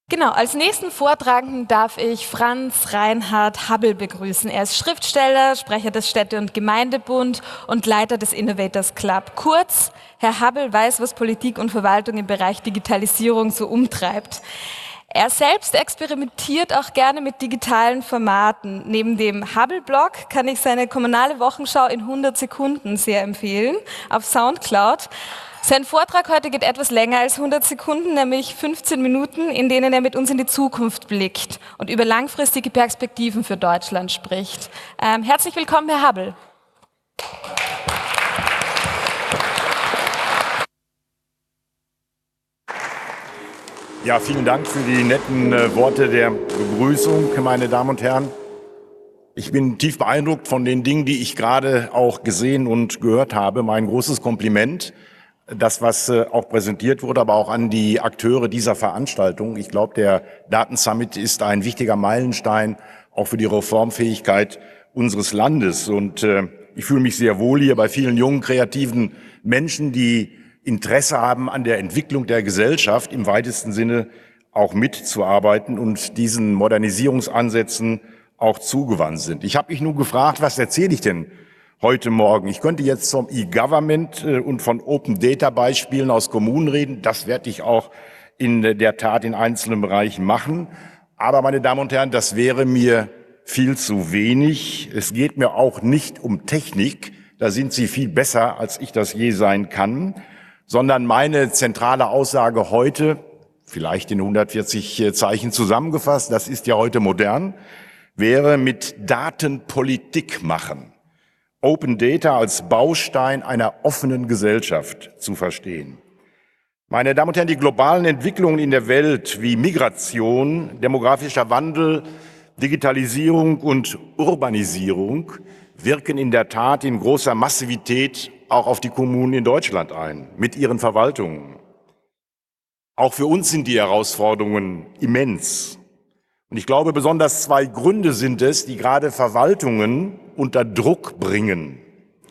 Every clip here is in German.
Genau, als nächsten Vortragenden darf ich Franz Reinhard Habbel begrüßen. Er ist Schriftsteller, Sprecher des Städte- und Gemeindebund und Leiter des Innovators Club. Kurz, Herr Habbel weiß, was Politik und Verwaltung im Bereich Digitalisierung so umtreibt. Er selbst experimentiert auch gerne mit digitalen Formaten. Neben dem Habbel-Blog kann ich seine kommunale Wochenschau in 100 Sekunden sehr empfehlen, auf Soundcloud. Sein Vortrag heute geht etwas länger als 100 Sekunden, nämlich 15 Minuten, in denen er mit uns in die Zukunft blickt und über langfristige Perspektiven für Deutschland spricht. Herzlich willkommen, Herr Habbel. Ja, vielen Dank für die netten Worte der Begrüßung, meine Damen und Herren. Ich bin tief beeindruckt von den Dingen, die ich gerade auch gesehen und gehört habe. Mein großes Kompliment. Das, was auch präsentiert wurde, aber auch an die Akteure dieser Veranstaltung. Ich glaube, der Datensummit ist ein wichtiger Meilenstein auch für die Reformfähigkeit unseres Landes. Und ich fühle mich sehr wohl hier bei vielen jungen, kreativen Menschen, die Interesse haben an der Entwicklung der Gesellschaft, im weitesten Sinne auch mitzuarbeiten und diesen Modernisierungsansätzen auch zugewandt sind. Ich habe mich nun gefragt, was erzähle ich denn heute Morgen? Ich könnte jetzt vom E-Government und von Open Data Beispielen aus Kommunen reden. Das werde ich auch in der Tat in einzelnen Bereichen machen. Aber meine Damen und Herren, das wäre mir viel zu wenig. Es geht mir auch nicht um Technik. Da sind Sie viel besser, als ich das je sein kann. Sondern meine zentrale Aussage heute, vielleicht in 140 Zeichen zusammengefasst, das ist ja heute modern, wäre mit Daten Politik machen. Open Data als Baustein einer offenen Gesellschaft zu verstehen. Meine Damen und Herren, die globalen Entwicklungen in der Welt wie Migration, demografischer Wandel, Digitalisierung und Urbanisierung wirken in der Tat in großer Massivität auch auf die Kommunen in Deutschland ein, mit ihren Verwaltungen. Auch für uns sind die Herausforderungen immens. Und ich glaube, besonders zwei Gründe sind es, die gerade Verwaltungen unter Druck bringen.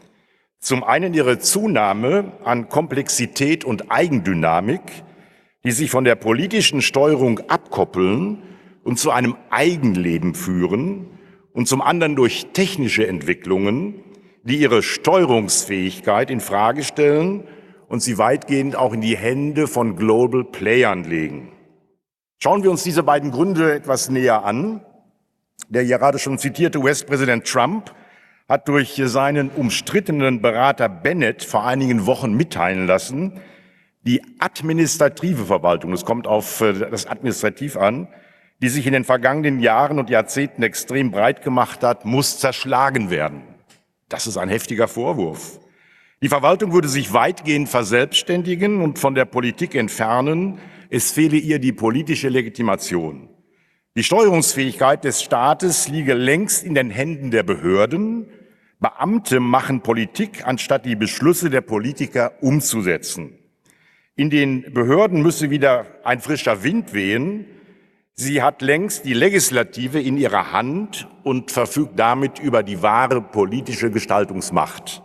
Zum einen ihre Zunahme an Komplexität und Eigendynamik, die sich von der politischen Steuerung abkoppeln und zu einem Eigenleben führen, und zum anderen durch technische Entwicklungen, die ihre Steuerungsfähigkeit in Frage stellen und sie weitgehend auch in die Hände von Global Playern legen. Schauen wir uns diese beiden Gründe etwas näher an. Der gerade schon zitierte US-Präsident Trump hat durch seinen umstrittenen Berater Bennett vor einigen Wochen mitteilen lassen, die administrative Verwaltung, es kommt auf das Administrativ an, die sich in den vergangenen Jahren und Jahrzehnten extrem breit gemacht hat, muss zerschlagen werden. Das ist ein heftiger Vorwurf. Die Verwaltung würde sich weitgehend verselbstständigen und von der Politik entfernen. Es fehle ihr die politische Legitimation. Die Steuerungsfähigkeit des Staates liege längst in den Händen der Behörden. Beamte machen Politik, anstatt die Beschlüsse der Politiker umzusetzen. In den Behörden müsse wieder ein frischer Wind wehen. Sie hat längst die Legislative in ihrer Hand und verfügt damit über die wahre politische Gestaltungsmacht.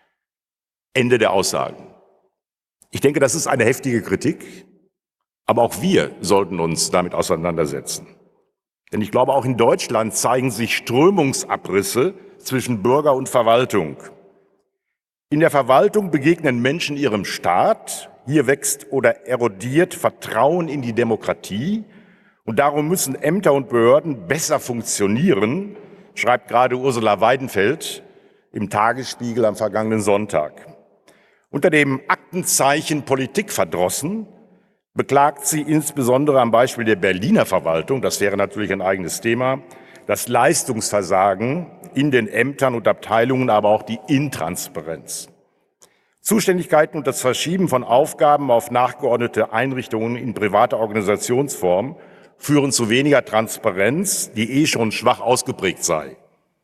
Ende der Aussagen. Ich denke, das ist eine heftige Kritik, aber auch wir sollten uns damit auseinandersetzen. Denn ich glaube, auch in Deutschland zeigen sich Strömungsabrisse zwischen Bürger und Verwaltung. In der Verwaltung begegnen Menschen ihrem Staat. Hier wächst oder erodiert Vertrauen in die Demokratie. Und darum müssen Ämter und Behörden besser funktionieren, schreibt gerade Ursula Weidenfeld im Tagesspiegel am vergangenen Sonntag. Unter dem Aktenzeichen Politik verdrossen beklagt sie insbesondere am Beispiel der Berliner Verwaltung, das wäre natürlich ein eigenes Thema, das Leistungsversagen in den Ämtern und Abteilungen, aber auch die Intransparenz. Zuständigkeiten und das Verschieben von Aufgaben auf nachgeordnete Einrichtungen in privater Organisationsform führen zu weniger Transparenz, die schon schwach ausgeprägt sei.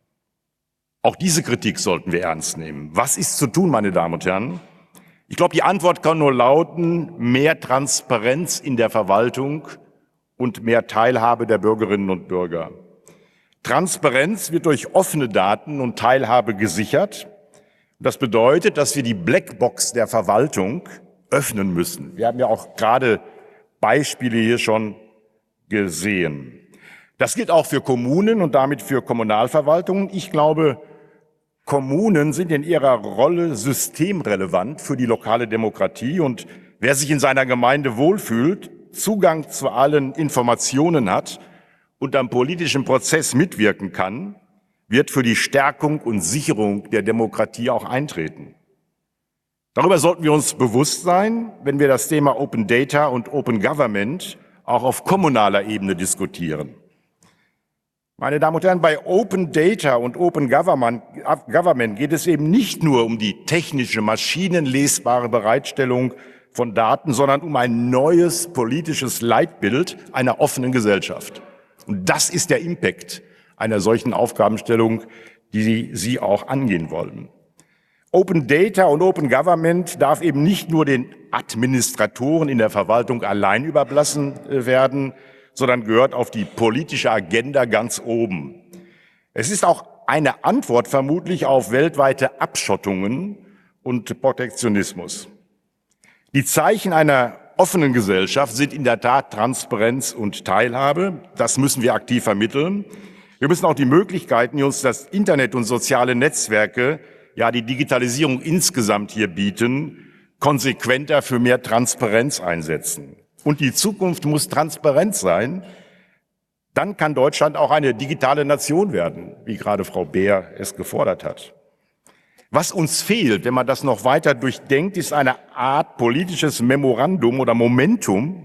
Auch diese Kritik sollten wir ernst nehmen. Was ist zu tun, meine Damen und Herren? Ich glaube, die Antwort kann nur lauten, mehr Transparenz in der Verwaltung und mehr Teilhabe der Bürgerinnen und Bürger. Transparenz wird durch offene Daten und Teilhabe gesichert. Das bedeutet, dass wir die Blackbox der Verwaltung öffnen müssen. Wir haben ja auch gerade Beispiele hier schon gesehen. Das gilt auch für Kommunen und damit für Kommunalverwaltungen. Ich glaube, Kommunen sind in ihrer Rolle systemrelevant für die lokale Demokratie und wer sich in seiner Gemeinde wohlfühlt, Zugang zu allen Informationen hat und am politischen Prozess mitwirken kann, wird für die Stärkung und Sicherung der Demokratie auch eintreten. Darüber sollten wir uns bewusst sein, wenn wir das Thema Open Data und Open Government auch auf kommunaler Ebene diskutieren. Meine Damen und Herren, bei Open Data und Open Government geht es eben nicht nur um die technische, maschinenlesbare Bereitstellung von Daten, sondern um ein neues politisches Leitbild einer offenen Gesellschaft. Und das ist der Impact einer solchen Aufgabenstellung, die Sie auch angehen wollen. Open Data und Open Government darf eben nicht nur den Administratoren in der Verwaltung allein überlassen werden, sondern gehört auf die politische Agenda ganz oben. Es ist auch eine Antwort vermutlich auf weltweite Abschottungen und Protektionismus. Die Zeichen einer offenen Gesellschaft sind in der Tat Transparenz und Teilhabe. Das müssen wir aktiv vermitteln. Wir müssen auch die Möglichkeiten, die uns das Internet und soziale Netzwerke, ja die Digitalisierung insgesamt hier bieten, konsequenter für mehr Transparenz einsetzen. Und die Zukunft muss transparent sein. Dann kann Deutschland auch eine digitale Nation werden, wie gerade Frau Beer es gefordert hat. Was uns fehlt, wenn man das noch weiter durchdenkt, ist eine Art politisches Memorandum oder Momentum,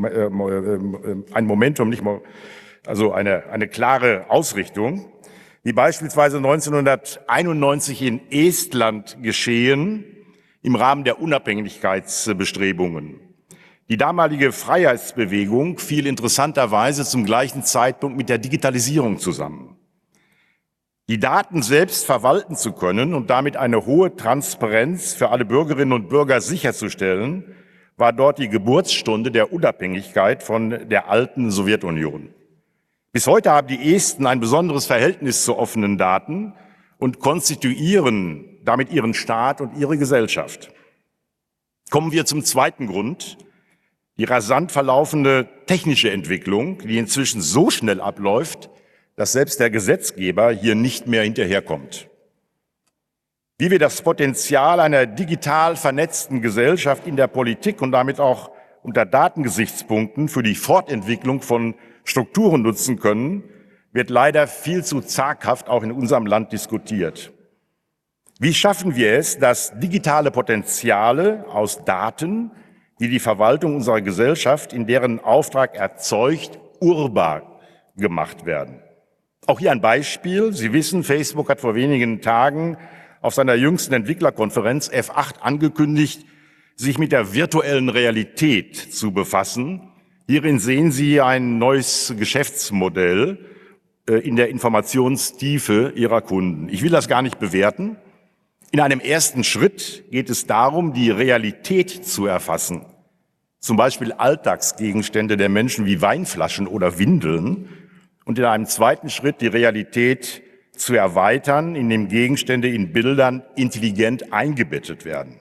also eine klare Ausrichtung, wie beispielsweise 1991 in Estland geschehen im Rahmen der Unabhängigkeitsbestrebungen. Die damalige Freiheitsbewegung fiel interessanterweise zum gleichen Zeitpunkt mit der Digitalisierung zusammen. Die Daten selbst verwalten zu können und damit eine hohe Transparenz für alle Bürgerinnen und Bürger sicherzustellen, war dort die Geburtsstunde der Unabhängigkeit von der alten Sowjetunion. Bis heute haben die Esten ein besonderes Verhältnis zu offenen Daten und konstituieren damit ihren Staat und ihre Gesellschaft. Kommen wir zum zweiten Grund. Die rasant verlaufende technische Entwicklung, die inzwischen so schnell abläuft, dass selbst der Gesetzgeber hier nicht mehr hinterherkommt. Wie wir das Potenzial einer digital vernetzten Gesellschaft in der Politik und damit auch unter Datengesichtspunkten für die Fortentwicklung von Strukturen nutzen können, wird leider viel zu zaghaft auch in unserem Land diskutiert. Wie schaffen wir es, dass digitale Potenziale aus Daten, die die Verwaltung unserer Gesellschaft in deren Auftrag erzeugt, urbar gemacht werden? Auch hier ein Beispiel. Sie wissen, Facebook hat vor wenigen Tagen auf seiner jüngsten Entwicklerkonferenz F8 angekündigt, sich mit der virtuellen Realität zu befassen. Hierin sehen Sie ein neues Geschäftsmodell in der Informationstiefe Ihrer Kunden. Ich will das gar nicht bewerten. In einem ersten Schritt geht es darum, die Realität zu erfassen. Zum Beispiel Alltagsgegenstände der Menschen wie Weinflaschen oder Windeln. Und in einem zweiten Schritt die Realität zu erweitern, indem Gegenstände in Bildern intelligent eingebettet werden.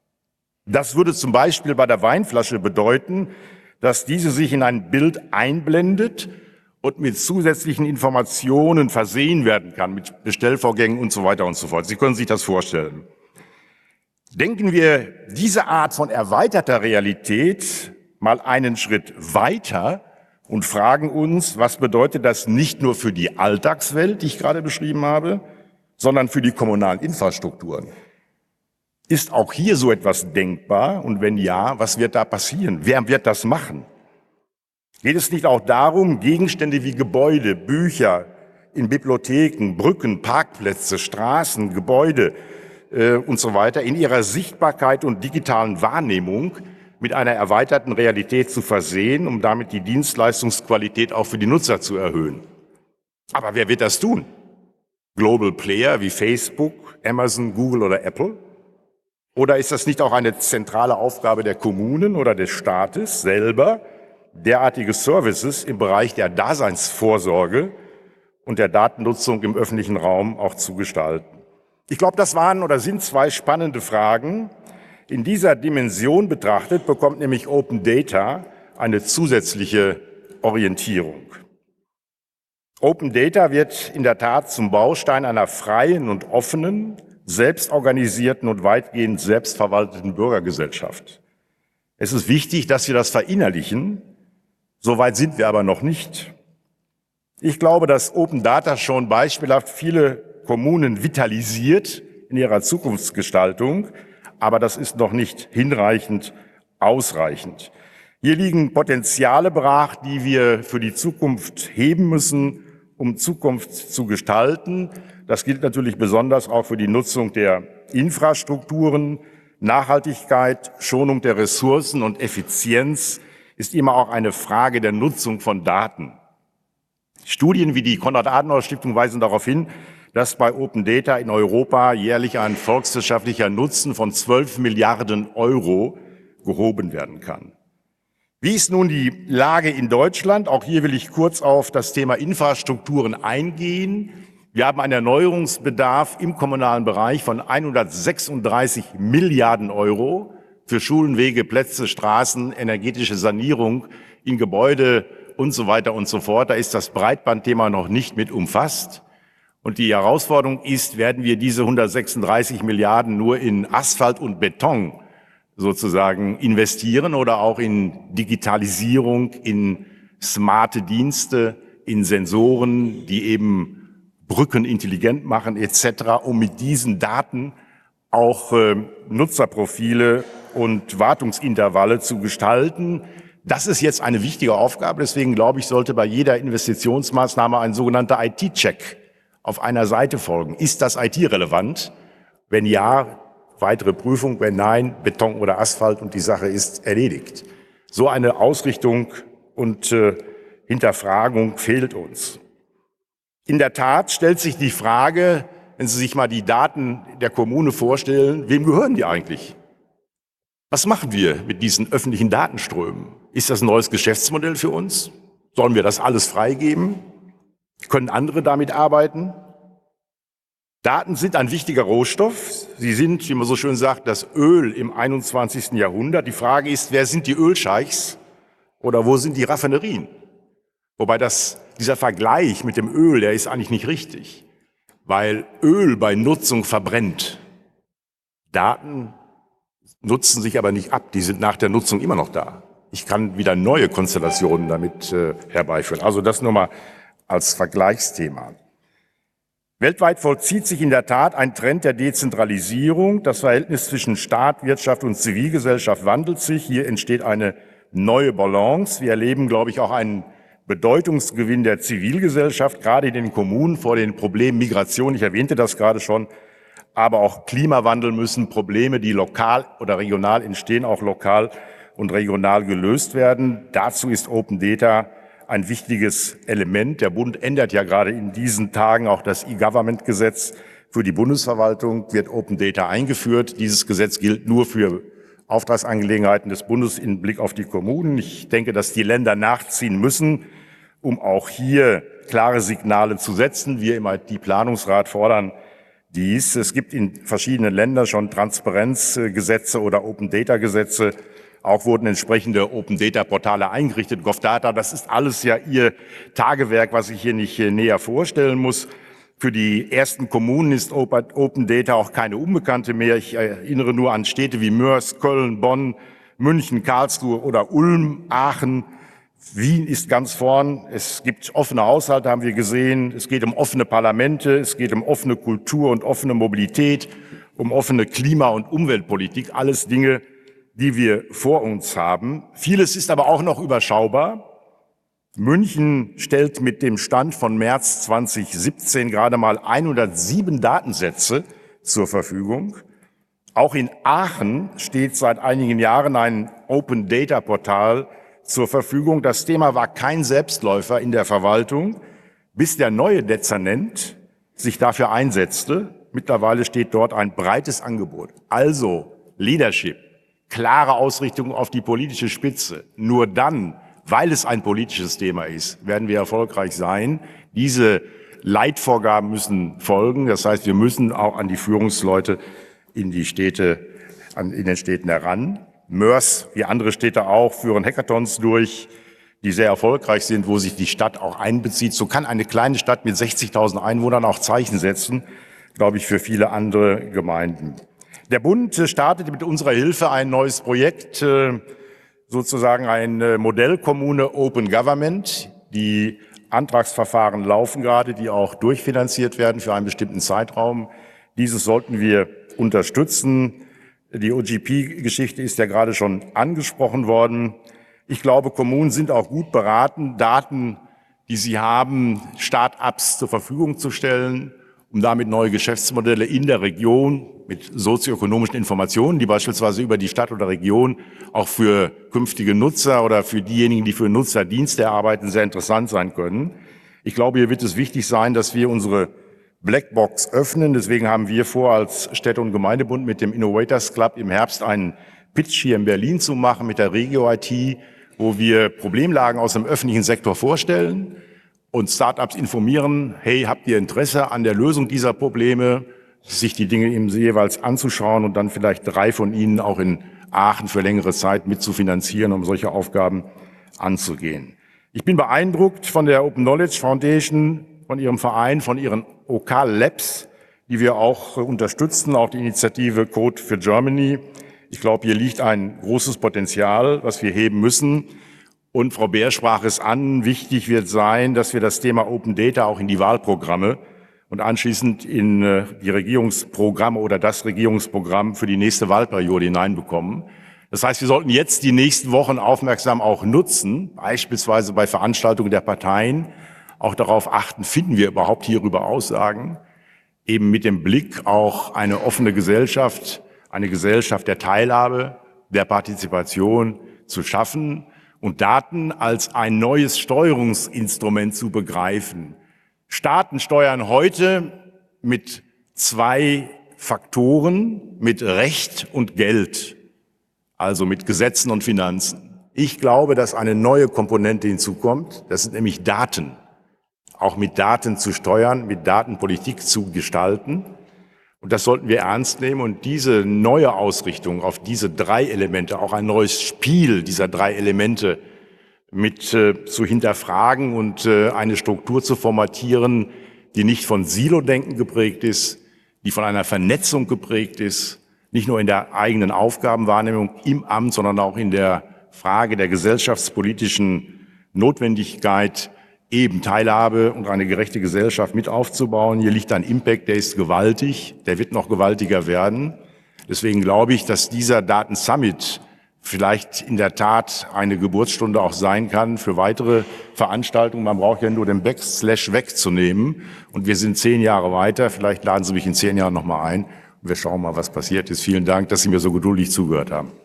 Das würde zum Beispiel bei der Weinflasche bedeuten, dass diese sich in ein Bild einblendet und mit zusätzlichen Informationen versehen werden kann, mit Bestellvorgängen und so weiter und so fort. Sie können sich das vorstellen. Denken wir diese Art von erweiterter Realität mal einen Schritt weiter und fragen uns, was bedeutet das nicht nur für die Alltagswelt, die ich gerade beschrieben habe, sondern für die kommunalen Infrastrukturen. Ist auch hier so etwas denkbar? Und wenn ja, was wird da passieren? Wer wird das machen? Geht es nicht auch darum, Gegenstände wie Gebäude, Bücher in Bibliotheken, Brücken, Parkplätze, Straßen, Gebäude und so weiter in ihrer Sichtbarkeit und digitalen Wahrnehmung mit einer erweiterten Realität zu versehen, um damit die Dienstleistungsqualität auch für die Nutzer zu erhöhen? Aber wer wird das tun? Global Player wie Facebook, Amazon, Google oder Apple? Oder ist das nicht auch eine zentrale Aufgabe der Kommunen oder des Staates selber, derartige Services im Bereich der Daseinsvorsorge und der Datennutzung im öffentlichen Raum auch zu gestalten? Ich glaube, das waren oder sind zwei spannende Fragen. In dieser Dimension betrachtet bekommt nämlich Open Data eine zusätzliche Orientierung. Open Data wird in der Tat zum Baustein einer freien und offenen, selbstorganisierten und weitgehend selbstverwalteten Bürgergesellschaft. Es ist wichtig, dass wir das verinnerlichen. Soweit sind wir aber noch nicht. Ich glaube, dass Open Data schon beispielhaft viele Kommunen vitalisiert in ihrer Zukunftsgestaltung, aber das ist noch nicht hinreichend ausreichend. Hier liegen Potenziale brach, die wir für die Zukunft heben müssen, um Zukunft zu gestalten. Das gilt natürlich besonders auch für die Nutzung der Infrastrukturen. Nachhaltigkeit, Schonung der Ressourcen und Effizienz ist immer auch eine Frage der Nutzung von Daten. Studien wie die Konrad-Adenauer-Stiftung weisen darauf hin, dass bei Open Data in Europa jährlich ein volkswirtschaftlicher Nutzen von 12 Milliarden Euro gehoben werden kann. Wie ist nun die Lage in Deutschland? Auch hier will ich kurz auf das Thema Infrastrukturen eingehen. Wir haben einen Erneuerungsbedarf im kommunalen Bereich von 136 Milliarden Euro für Schulen, Wege, Plätze, Straßen, energetische Sanierung in Gebäude und so weiter und so fort. Da ist das Breitbandthema noch nicht mit umfasst. Und die Herausforderung ist, werden wir diese 136 Milliarden nur in Asphalt und Beton sozusagen investieren oder auch in Digitalisierung, in smarte Dienste, in Sensoren, die eben Brücken intelligent machen etc., um mit diesen Daten auch Nutzerprofile und Wartungsintervalle zu gestalten. Das ist jetzt eine wichtige Aufgabe. Deswegen glaube ich, sollte bei jeder Investitionsmaßnahme ein sogenannter IT-Check auf einer Seite folgen. Ist das IT-relevant? Wenn ja, weitere Prüfung. Wenn nein, Beton oder Asphalt und die Sache ist erledigt. So eine Ausrichtung und Hinterfragung fehlt uns. In der Tat stellt sich die Frage, wenn Sie sich mal die Daten der Kommune vorstellen, wem gehören die eigentlich? Was machen wir mit diesen öffentlichen Datenströmen? Ist das ein neues Geschäftsmodell für uns? Sollen wir das alles freigeben? Können andere damit arbeiten? Daten sind ein wichtiger Rohstoff. Sie sind, wie man so schön sagt, das Öl im 21. Jahrhundert. Die Frage ist, wer sind die Ölscheichs oder wo sind die Raffinerien? Wobei dieser Vergleich mit dem Öl, der ist eigentlich nicht richtig, weil Öl bei Nutzung verbrennt. Daten nutzen sich aber nicht ab, die sind nach der Nutzung immer noch da. Ich kann wieder neue Konstellationen damit herbeiführen. Also das nur mal als Vergleichsthema. Weltweit vollzieht sich in der Tat ein Trend der Dezentralisierung. Das Verhältnis zwischen Staat, Wirtschaft und Zivilgesellschaft wandelt sich. Hier entsteht eine neue Balance. Wir erleben, glaube ich, auch einen Bedeutungsgewinn der Zivilgesellschaft, gerade in den Kommunen vor den Problemen Migration. Ich erwähnte das gerade schon. Aber auch Klimawandel müssen Probleme, die lokal oder regional entstehen, auch lokal und regional gelöst werden. Dazu ist Open Data ein wichtiges Element. Der Bund ändert ja gerade in diesen Tagen auch das E-Government-Gesetz. Für die Bundesverwaltung wird Open Data eingeführt. Dieses Gesetz gilt nur für Auftragsangelegenheiten des Bundes im Blick auf die Kommunen. Ich denke, dass die Länder nachziehen müssen, um auch hier klare Signale zu setzen. Wir im IT-Planungsrat fordern dies. Es gibt in verschiedenen Ländern schon Transparenzgesetze oder Open-Data-Gesetze. Auch wurden entsprechende Open-Data-Portale eingerichtet. GovData, das ist alles ja Ihr Tagewerk, was ich hier nicht näher vorstellen muss. Für die ersten Kommunen ist Open Data auch keine Unbekannte mehr. Ich erinnere nur an Städte wie Mörs, Köln, Bonn, München, Karlsruhe oder Ulm, Aachen. Wien ist ganz vorn. Es gibt offene Haushalte, haben wir gesehen. Es geht um offene Parlamente, es geht um offene Kultur und offene Mobilität, um offene Klima- und Umweltpolitik. Alles Dinge, die wir vor uns haben. Vieles ist aber auch noch überschaubar. München stellt mit dem Stand von März 2017 gerade mal 107 Datensätze zur Verfügung. Auch in Aachen steht seit einigen Jahren ein Open Data Portal zur Verfügung. Das Thema war kein Selbstläufer in der Verwaltung, bis der neue Dezernent sich dafür einsetzte. Mittlerweile steht dort ein breites Angebot. Also Leadership, klare Ausrichtung auf die politische Spitze. Nur dann, weil es ein politisches Thema ist, werden wir erfolgreich sein. Diese Leitvorgaben müssen folgen. Das heißt, wir müssen auch an die Führungsleute in den Städten heran. Mörs, wie andere Städte auch, führen Hackathons durch. die sehr erfolgreich sind, wo sich die Stadt auch einbezieht. So kann eine kleine Stadt mit 60.000 Einwohnern auch Zeichen setzen, glaube ich, für viele andere Gemeinden. Der Bund startete mit unserer Hilfe ein neues Projekt, sozusagen eine Modellkommune Open Government. Die Antragsverfahren laufen gerade, die auch durchfinanziert werden für einen bestimmten Zeitraum. Dieses sollten wir unterstützen. Die OGP-Geschichte ist ja gerade schon angesprochen worden. Ich glaube, Kommunen sind auch gut beraten, Daten, die sie haben, Start-ups zur Verfügung zu stellen, um damit neue Geschäftsmodelle in der Region mit sozioökonomischen Informationen, die beispielsweise über die Stadt oder Region auch für künftige Nutzer oder für diejenigen, die für Nutzer Dienste erarbeiten, sehr interessant sein können. Ich glaube, hier wird es wichtig sein, dass wir unsere Blackbox öffnen. Deswegen haben wir vor, als Städte- und Gemeindebund mit dem Innovators Club im Herbst einen Pitch hier in Berlin zu machen mit der Regio IT, wo wir Problemlagen aus dem öffentlichen Sektor vorstellen und Startups informieren, hey, habt ihr Interesse an der Lösung dieser Probleme, sich die Dinge eben jeweils anzuschauen und dann vielleicht 3 von ihnen auch in Aachen für längere Zeit mitzufinanzieren, um solche Aufgaben anzugehen. Ich bin beeindruckt von der Open Knowledge Foundation, von ihrem Verein, von ihren OK Labs, die wir auch unterstützen, auch die Initiative Code for Germany. Ich glaube, hier liegt ein großes Potenzial, was wir heben müssen. Und Frau Beer sprach es an, wichtig wird sein, dass wir das Thema Open Data auch in die Wahlprogramme und anschließend in die Regierungsprogramme oder das Regierungsprogramm für die nächste Wahlperiode hineinbekommen. Das heißt, wir sollten jetzt die nächsten Wochen aufmerksam auch nutzen, beispielsweise bei Veranstaltungen der Parteien, auch darauf achten, finden wir überhaupt hierüber Aussagen, eben mit dem Blick auch eine offene Gesellschaft, eine Gesellschaft der Teilhabe, der Partizipation zu schaffen und Daten als ein neues Steuerungsinstrument zu begreifen. Staaten steuern heute mit 2 Faktoren, mit Recht und Geld, also mit Gesetzen und Finanzen. Ich glaube, dass eine neue Komponente hinzukommt, das sind nämlich Daten. Auch mit Daten zu steuern, mit Datenpolitik zu gestalten. Und das sollten wir ernst nehmen und diese neue Ausrichtung auf diese 3 Elemente, auch ein neues Spiel dieser 3 Elemente mit zu hinterfragen und eine Struktur zu formatieren, die nicht von Silo-Denken geprägt ist, die von einer Vernetzung geprägt ist, nicht nur in der eigenen Aufgabenwahrnehmung im Amt, sondern auch in der Frage der gesellschaftspolitischen Notwendigkeit, eben Teilhabe und eine gerechte Gesellschaft mit aufzubauen. Hier liegt ein Impact, der ist gewaltig, der wird noch gewaltiger werden. Deswegen glaube ich, dass dieser Daten-Summit vielleicht in der Tat eine Geburtsstunde auch sein kann für weitere Veranstaltungen. Man braucht ja nur den Backslash wegzunehmen. Und wir sind 10 Jahre weiter. Vielleicht laden Sie mich in 10 Jahren nochmal ein. Und wir schauen mal, was passiert ist. Vielen Dank, dass Sie mir so geduldig zugehört haben.